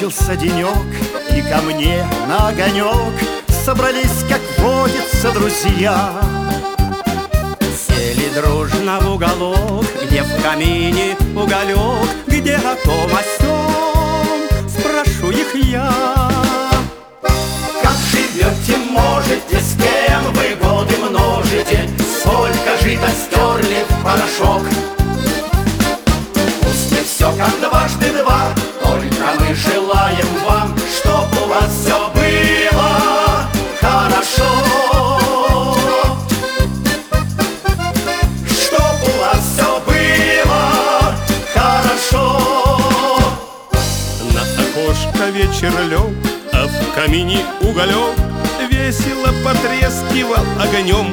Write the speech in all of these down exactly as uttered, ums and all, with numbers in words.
Кончился денек, и ко мне на огонек собрались, как водится, друзья. Сели дружно в уголок, где в камине уголек, где о том о сём спрошу их я. Как живете, можете, с кем вы годы множите, сколько жито стерли в порошок. Пусть не все как дважды два, только мы желаем вам, чтоб у вас все было хорошо. Чтоб у вас все было хорошо. На окошко вечер лег, а в камине уголек весело потрескивал огнем.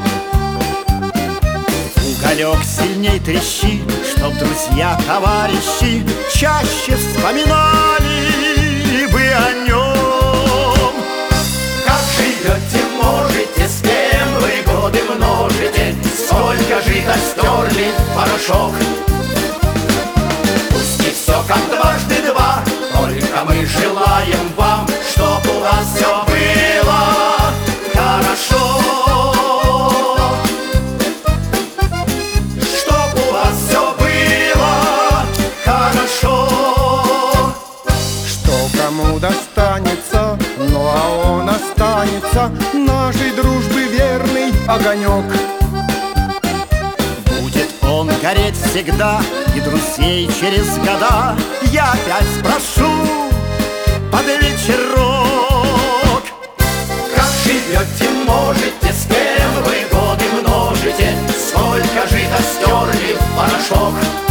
Уголек сильней трещит, чтоб друзья, товарищи чаще вспоминали бы о нем. Как живете, можете, с кем вы годы множите, сколько жито стерли в порошок. Пусть не все как дважды два, только мы желаем вам, чтоб у вас все было хорошо. Чтоб у вас все было хорошо. Что кому достанется, ну а он останется, нашей дружбы верный огонек. Будет он гореть всегда, и друзей через года я опять спрошу под вечерок. Как живете, можете, с кем вы годы множите, сколько жито стерли в порошок.